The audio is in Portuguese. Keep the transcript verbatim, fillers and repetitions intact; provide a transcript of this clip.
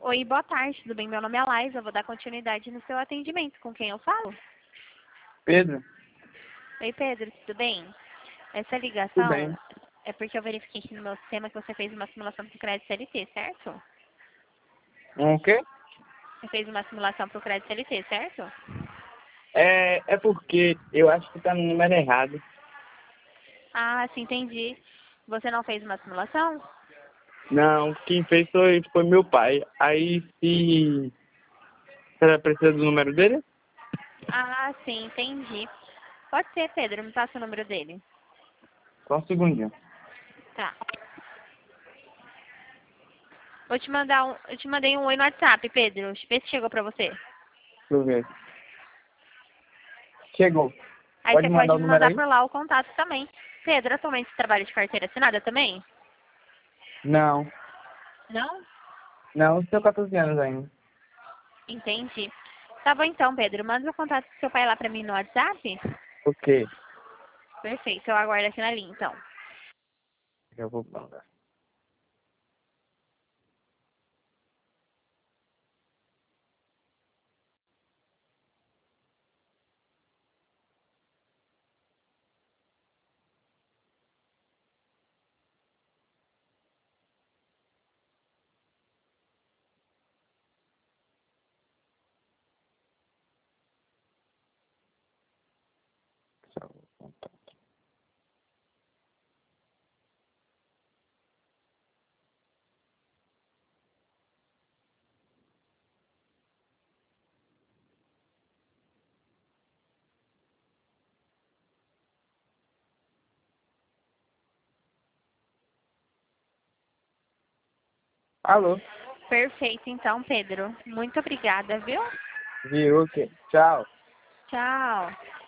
Oi, boa tarde, tudo bem? Meu nome é Laís, eu vou dar continuidade no seu atendimento. Com quem eu falo? Pedro, Oi, Pedro, tudo bem? Essa tudo ligação bem? é porque eu verifiquei aqui no meu sistema que você fez uma simulação para o crédito C L T, certo? Um o quê? Você fez uma simulação para o crédito C L T, certo? É, é porque eu acho que tá no número errado. Ah, sim, entendi. Você não fez uma simulação? Não, quem fez foi, foi meu pai. Aí se você precisa do número dele? Ah, sim, entendi. Pode ser, Pedro, me passa o número dele. Só um segundinho. Tá. Vou te mandar um, eu te mandei um oi no WhatsApp, Pedro. Vê se chegou pra você. Deixa eu ver. Chegou. Aí Pode você mandar pode o me número mandar aí? por lá o contato também. Pedro, atualmente você trabalha de carteira assinada também? Não. Não? Não, eu tenho quatorze anos ainda. Entendi. Tá bom então, Pedro. Manda o contato do seu pai lá pra mim no WhatsApp. O quê? Perfeito, eu aguardo aqui na linha, então. Eu vou mandar. Só vou contar. Alô? Perfeito, então, Pedro. Muito obrigada, viu? Viu? Ok. Tchau. Tchau.